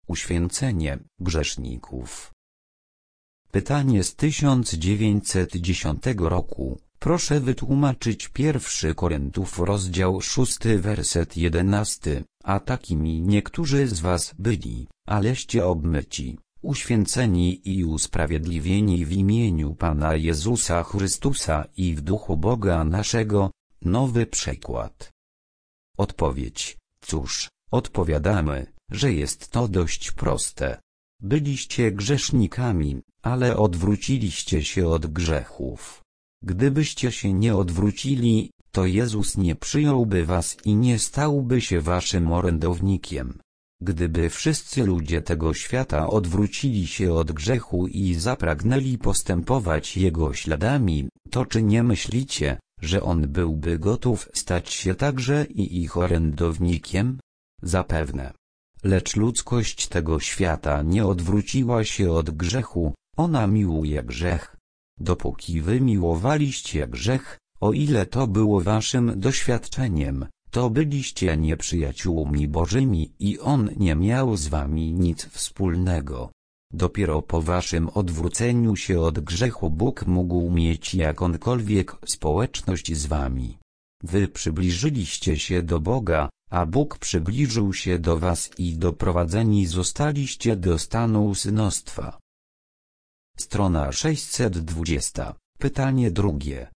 Uświęcenie grzeszników. Pytanie z 1910 roku. Proszę wytłumaczyć 1 Koryntów rozdział 6 werset 11, a takimi niektórzy z was byli, aleście obmyci, uświęceni i usprawiedliwieni w imieniu Pana Jezusa Chrystusa i w duchu Boga naszego. Nowy przekład. Odpowiedź. Cóż, odpowiadamy, że jest to dość proste. Byliście grzesznikami, ale odwróciliście się od grzechów. Gdybyście się nie odwrócili, to Jezus nie przyjąłby was i nie stałby się waszym orędownikiem. Gdyby wszyscy ludzie tego świata odwrócili się od grzechu i zapragnęli postępować Jego śladami, to czy nie myślicie, że On byłby gotów stać się także i ich orędownikiem? Zapewne. Lecz ludzkość tego świata nie odwróciła się od grzechu, ona miłuje grzech. Dopóki wy miłowaliście grzech, o ile to było waszym doświadczeniem, to byliście nieprzyjaciółmi Bożymi i On nie miał z wami nic wspólnego. Dopiero po waszym odwróceniu się od grzechu Bóg mógł mieć jakąkolwiek społeczność z wami. Wy przybliżyliście się do Boga, a Bóg przybliżył się do was i doprowadzeni zostaliście do stanu synostwa. Strona 620. Pytanie drugie.